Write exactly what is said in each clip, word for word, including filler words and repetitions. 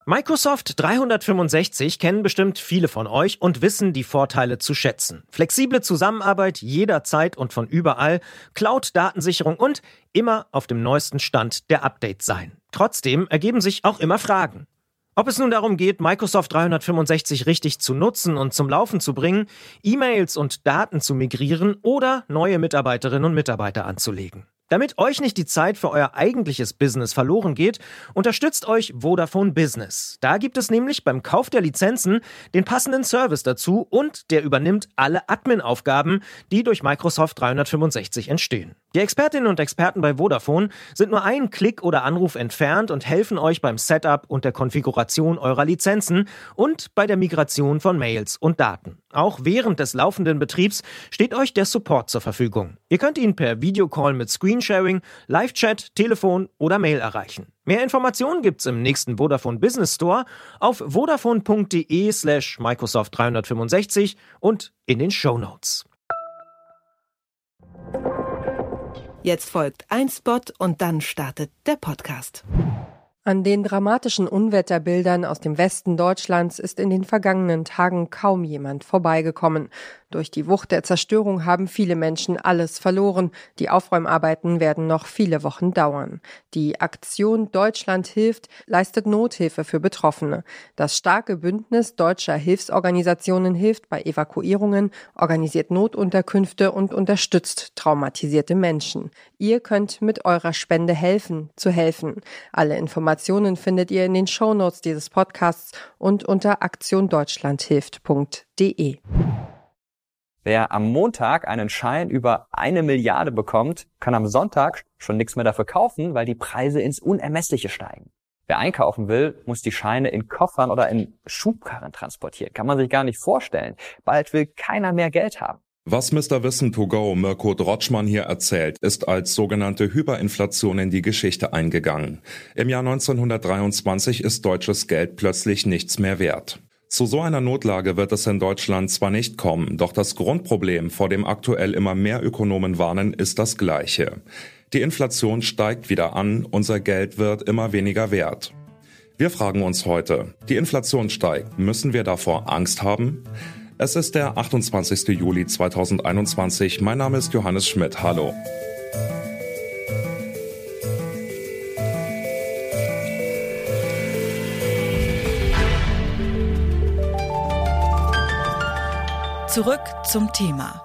Microsoft dreihundertfünfundsechzig kennen bestimmt viele von euch und wissen die Vorteile zu schätzen. Flexible Zusammenarbeit jederzeit und von überall, Cloud-Datensicherung und immer auf dem neuesten Stand der Updates sein. Trotzdem ergeben sich auch immer Fragen. Ob es nun darum geht, Microsoft dreihundertfünfundsechzig richtig zu nutzen und zum Laufen zu bringen, E-Mails und Daten zu migrieren oder neue Mitarbeiterinnen und Mitarbeiter anzulegen. Damit euch nicht die Zeit für euer eigentliches Business verloren geht, unterstützt euch Vodafone Business. Da gibt es nämlich beim Kauf der Lizenzen den passenden Service dazu und der übernimmt alle Admin-Aufgaben, die durch Microsoft dreihundertfünfundsechzig entstehen. Die Expertinnen und Experten bei Vodafone sind nur einen Klick oder Anruf entfernt und helfen euch beim Setup und der Konfiguration eurer Lizenzen und bei der Migration von Mails und Daten. Auch während des laufenden Betriebs steht euch der Support zur Verfügung. Ihr könnt ihn per Videocall mit Screensharing, Live-Chat, Telefon oder Mail erreichen. Mehr Informationen gibt's im nächsten Vodafone Business Store auf vodafone.de slash Microsoft dreihundertfünfundsechzig und in den Shownotes. Jetzt folgt ein Spot und dann startet der Podcast. An den dramatischen Unwetterbildern aus dem Westen Deutschlands ist in den vergangenen Tagen kaum jemand vorbeigekommen. Durch die Wucht der Zerstörung haben viele Menschen alles verloren. Die Aufräumarbeiten werden noch viele Wochen dauern. Die Aktion Deutschland hilft leistet Nothilfe für Betroffene. Das starke Bündnis deutscher Hilfsorganisationen hilft bei Evakuierungen, organisiert Notunterkünfte und unterstützt traumatisierte Menschen. Ihr könnt mit eurer Spende helfen, zu helfen. Alle Informationen findet ihr in den Shownotes dieses Podcasts und unter aktion deutschland hilft punkt de. Wer am Montag einen Schein über eine Milliarde bekommt, kann am Sonntag schon nichts mehr dafür kaufen, weil die Preise ins Unermessliche steigen. Wer einkaufen will, muss die Scheine in Koffern oder in Schubkarren transportieren. Kann man sich gar nicht vorstellen. Bald will keiner mehr Geld haben. Was Mister Wissen to go Mirko Drotschmann hier erzählt, ist als sogenannte Hyperinflation in die Geschichte eingegangen. Im Jahr neunzehnhundertdreiundzwanzig ist deutsches Geld plötzlich nichts mehr wert. Zu so einer Notlage wird es in Deutschland zwar nicht kommen, doch das Grundproblem, vor dem aktuell immer mehr Ökonomen warnen, ist das gleiche. Die Inflation steigt wieder an, unser Geld wird immer weniger wert. Wir fragen uns heute, die Inflation steigt, müssen wir davor Angst haben? Es ist der achtundzwanzigster Juli zweitausendeinundzwanzig, mein Name ist Johannes Schmidt, hallo. Zurück zum Thema.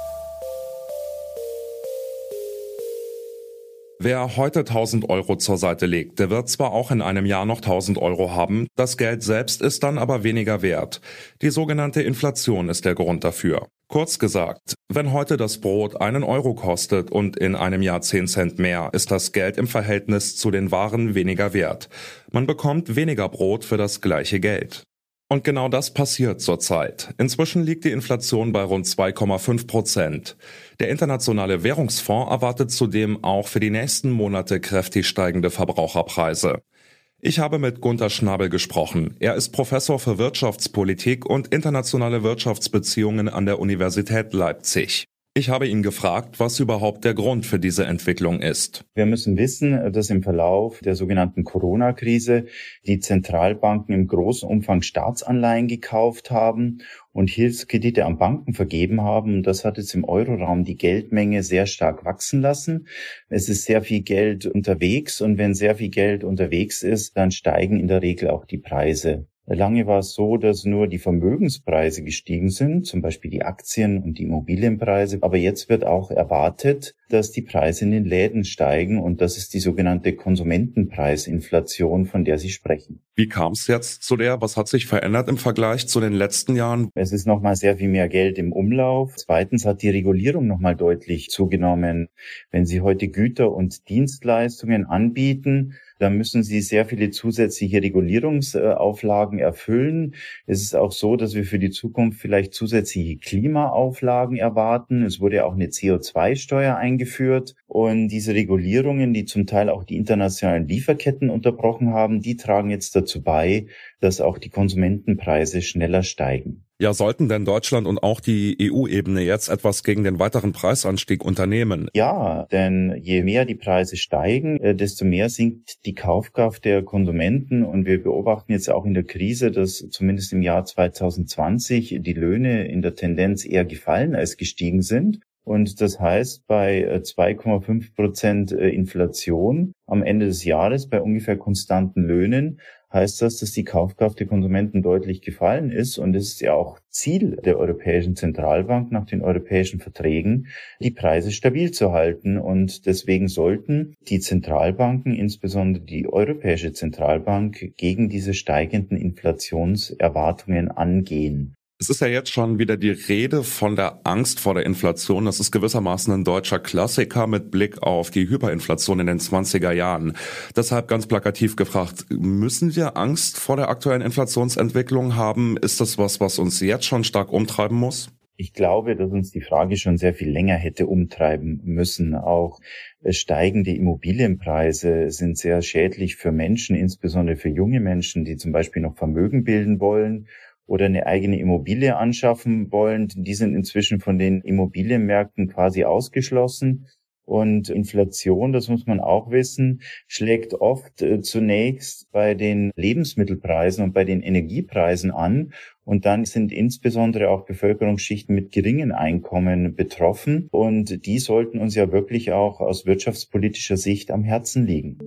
Wer heute tausend Euro zur Seite legt, der wird zwar auch in einem Jahr noch tausend Euro haben, das Geld selbst ist dann aber weniger wert. Die sogenannte Inflation ist der Grund dafür. Kurz gesagt, wenn heute das Brot einen Euro kostet und in einem Jahr zehn Cent mehr, ist das Geld im Verhältnis zu den Waren weniger wert. Man bekommt weniger Brot für das gleiche Geld. Und genau das passiert zurzeit. Inzwischen liegt die Inflation bei rund zwei Komma fünf Prozent. Der Internationale Währungsfonds erwartet zudem auch für die nächsten Monate kräftig steigende Verbraucherpreise. Ich habe mit Gunther Schnabel gesprochen. Er ist Professor für Wirtschaftspolitik und internationale Wirtschaftsbeziehungen an der Universität Leipzig. Ich habe ihn gefragt, was überhaupt der Grund für diese Entwicklung ist. Wir müssen wissen, dass im Verlauf der sogenannten Corona-Krise die Zentralbanken im großen Umfang Staatsanleihen gekauft haben und Hilfskredite an Banken vergeben haben. Und das hat jetzt im Euroraum die Geldmenge sehr stark wachsen lassen. Es ist sehr viel Geld unterwegs und wenn sehr viel Geld unterwegs ist, dann steigen in der Regel auch die Preise. Lange war es so, dass nur die Vermögenspreise gestiegen sind, zum Beispiel die Aktien- und die Immobilienpreise. Aber jetzt wird auch erwartet, dass die Preise in den Läden steigen und das ist die sogenannte Konsumentenpreisinflation, von der Sie sprechen. Wie kam es jetzt zu der? Was hat sich verändert im Vergleich zu den letzten Jahren? Es ist nochmal sehr viel mehr Geld im Umlauf. Zweitens hat die Regulierung nochmal deutlich zugenommen. Wenn Sie heute Güter und Dienstleistungen anbieten, dann müssen Sie sehr viele zusätzliche Regulierungsauflagen erfüllen. Es ist auch so, dass wir für die Zukunft vielleicht zusätzliche Klimaauflagen erwarten. Es wurde auch eine C O zwei Steuer eingeführt. Und diese Regulierungen, die zum Teil auch die internationalen Lieferketten unterbrochen haben, die tragen jetzt dazu bei, dass auch die Konsumentenpreise schneller steigen. Ja, sollten denn Deutschland und auch die E U-Ebene jetzt etwas gegen den weiteren Preisanstieg unternehmen? Ja, denn je mehr die Preise steigen, desto mehr sinkt die Kaufkraft der Konsumenten. Und wir beobachten jetzt auch in der Krise, dass zumindest im Jahr zwanzig zwanzig die Löhne in der Tendenz eher gefallen als gestiegen sind. Und das heißt, bei zwei Komma fünf Prozent Inflation am Ende des Jahres bei ungefähr konstanten Löhnen heißt das, dass die Kaufkraft der Konsumenten deutlich gefallen ist. Und es ist ja auch Ziel der Europäischen Zentralbank nach den europäischen Verträgen, die Preise stabil zu halten. Und deswegen sollten die Zentralbanken, insbesondere die Europäische Zentralbank, gegen diese steigenden Inflationserwartungen angehen. Es ist ja jetzt schon wieder die Rede von der Angst vor der Inflation. Das ist gewissermaßen ein deutscher Klassiker mit Blick auf die Hyperinflation in den zwanziger Jahren. Deshalb ganz plakativ gefragt, müssen wir Angst vor der aktuellen Inflationsentwicklung haben? Ist das was, was uns jetzt schon stark umtreiben muss? Ich glaube, dass uns die Frage schon sehr viel länger hätte umtreiben müssen. Auch steigende Immobilienpreise sind sehr schädlich für Menschen, insbesondere für junge Menschen, die zum Beispiel noch Vermögen bilden wollen oder eine eigene Immobilie anschaffen wollen. Die sind inzwischen von den Immobilienmärkten quasi ausgeschlossen. Und Inflation, das muss man auch wissen, schlägt oft äh, zunächst bei den Lebensmittelpreisen und bei den Energiepreisen an. Und dann sind insbesondere auch Bevölkerungsschichten mit geringen Einkommen betroffen. Und die sollten uns ja wirklich auch aus wirtschaftspolitischer Sicht am Herzen liegen.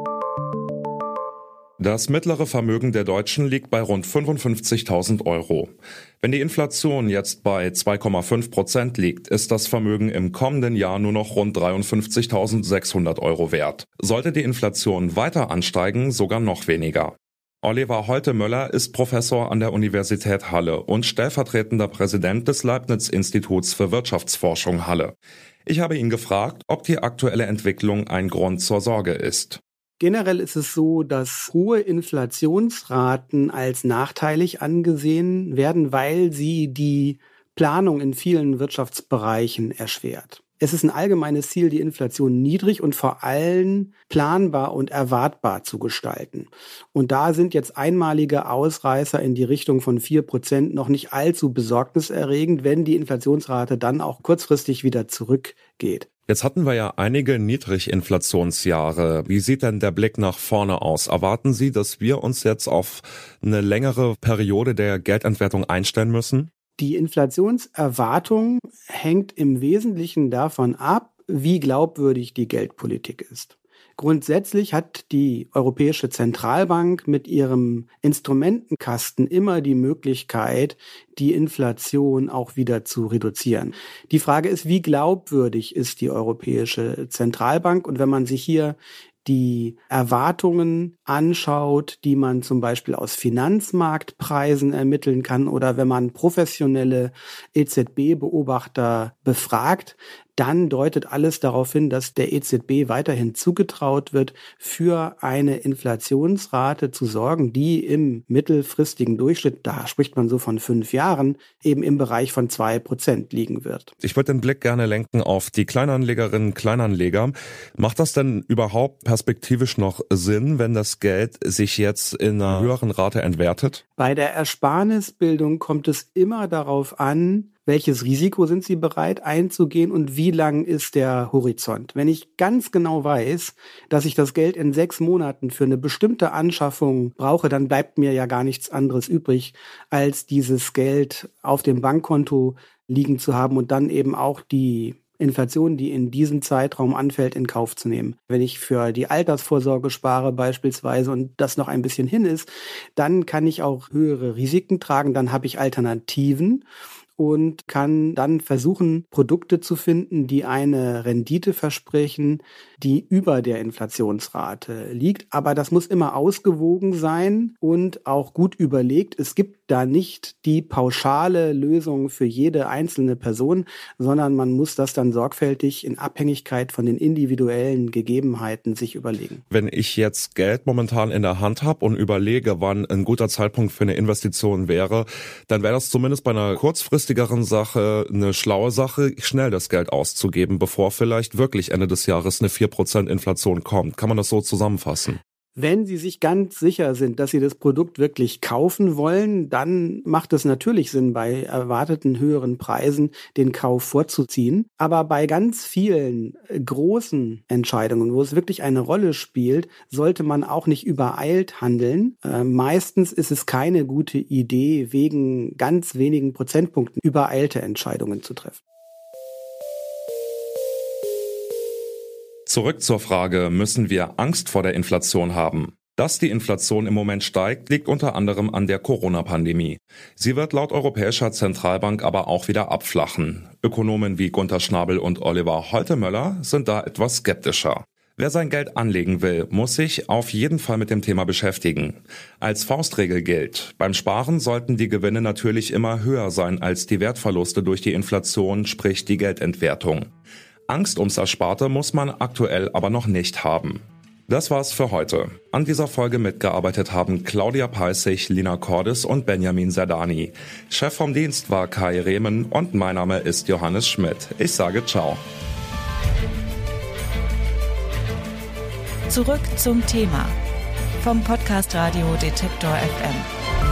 Das mittlere Vermögen der Deutschen liegt bei rund fünfundfünfzigtausend Euro. Wenn die Inflation jetzt bei zwei Komma fünf Prozent liegt, ist das Vermögen im kommenden Jahr nur noch rund dreiundfünfzigtausendsechshundert Euro wert. Sollte die Inflation weiter ansteigen, sogar noch weniger. Oliver Holte-Möller ist Professor an der Universität Halle und stellvertretender Präsident des Leibniz-Instituts für Wirtschaftsforschung Halle. Ich habe ihn gefragt, ob die aktuelle Entwicklung ein Grund zur Sorge ist. Generell ist es so, dass hohe Inflationsraten als nachteilig angesehen werden, weil sie die Planung in vielen Wirtschaftsbereichen erschwert. Es ist ein allgemeines Ziel, die Inflation niedrig und vor allem planbar und erwartbar zu gestalten. Und da sind jetzt einmalige Ausreißer in die Richtung von vier Prozent noch nicht allzu besorgniserregend, wenn die Inflationsrate dann auch kurzfristig wieder zurückgeht. Jetzt hatten wir ja einige Niedriginflationsjahre. Wie sieht denn der Blick nach vorne aus? Erwarten Sie, dass wir uns jetzt auf eine längere Periode der Geldentwertung einstellen müssen? Die Inflationserwartung hängt im Wesentlichen davon ab, wie glaubwürdig die Geldpolitik ist. Grundsätzlich hat die Europäische Zentralbank mit ihrem Instrumentenkasten immer die Möglichkeit, die Inflation auch wieder zu reduzieren. Die Frage ist, wie glaubwürdig ist die Europäische Zentralbank? Und wenn man sich hier die Erwartungen anschaut, die man zum Beispiel aus Finanzmarktpreisen ermitteln kann oder wenn man professionelle E Z B-Beobachter befragt, dann deutet alles darauf hin, dass der E Z B weiterhin zugetraut wird, für eine Inflationsrate zu sorgen, die im mittelfristigen Durchschnitt, da spricht man so von fünf Jahren, eben im Bereich von zwei Prozent liegen wird. Ich würde den Blick gerne lenken auf die Kleinanlegerinnen und Kleinanleger. Macht das denn überhaupt perspektivisch noch Sinn, wenn das Geld sich jetzt in einer höheren Rate entwertet? Bei der Ersparnisbildung kommt es immer darauf an, welches Risiko sind Sie bereit einzugehen und wie lang ist der Horizont? Wenn ich ganz genau weiß, dass ich das Geld in sechs Monaten für eine bestimmte Anschaffung brauche, dann bleibt mir ja gar nichts anderes übrig, als dieses Geld auf dem Bankkonto liegen zu haben und dann eben auch die Inflation, die in diesem Zeitraum anfällt, in Kauf zu nehmen. Wenn ich für die Altersvorsorge spare beispielsweise und das noch ein bisschen hin ist, dann kann ich auch höhere Risiken tragen, dann habe ich Alternativen und kann dann versuchen, Produkte zu finden, die eine Rendite versprechen, die über der Inflationsrate liegt. Aber das muss immer ausgewogen sein und auch gut überlegt. Es gibt da nicht die pauschale Lösung für jede einzelne Person, sondern man muss das dann sorgfältig in Abhängigkeit von den individuellen Gegebenheiten sich überlegen. Wenn ich jetzt Geld momentan in der Hand habe und überlege, wann ein guter Zeitpunkt für eine Investition wäre, dann wäre das zumindest bei einer kurzfristigen Sache eine schlaue Sache, schnell das Geld auszugeben, bevor vielleicht wirklich Ende des Jahres eine vier Prozent Inflation kommt. Kann man das so zusammenfassen? Wenn Sie sich ganz sicher sind, dass Sie das Produkt wirklich kaufen wollen, dann macht es natürlich Sinn, bei erwarteten höheren Preisen den Kauf vorzuziehen. Aber bei ganz vielen großen Entscheidungen, wo es wirklich eine Rolle spielt, sollte man auch nicht übereilt handeln. Äh, meistens ist es keine gute Idee, wegen ganz wenigen Prozentpunkten übereilte Entscheidungen zu treffen. Zurück zur Frage, müssen wir Angst vor der Inflation haben? Dass die Inflation im Moment steigt, liegt unter anderem an der Corona-Pandemie. Sie wird laut Europäischer Zentralbank aber auch wieder abflachen. Ökonomen wie Gunter Schnabel und Oliver Holtemöller sind da etwas skeptischer. Wer sein Geld anlegen will, muss sich auf jeden Fall mit dem Thema beschäftigen. Als Faustregel gilt, beim Sparen sollten die Gewinne natürlich immer höher sein als die Wertverluste durch die Inflation, sprich die Geldentwertung. Angst ums Ersparte muss man aktuell aber noch nicht haben. Das war's für heute. An dieser Folge mitgearbeitet haben Claudia Peissig, Lina Cordes und Benjamin Serdani. Chef vom Dienst war Kai Rehmen und mein Name ist Johannes Schmidt. Ich sage ciao. Zurück zum Thema vom Podcast Radio Detektor F M.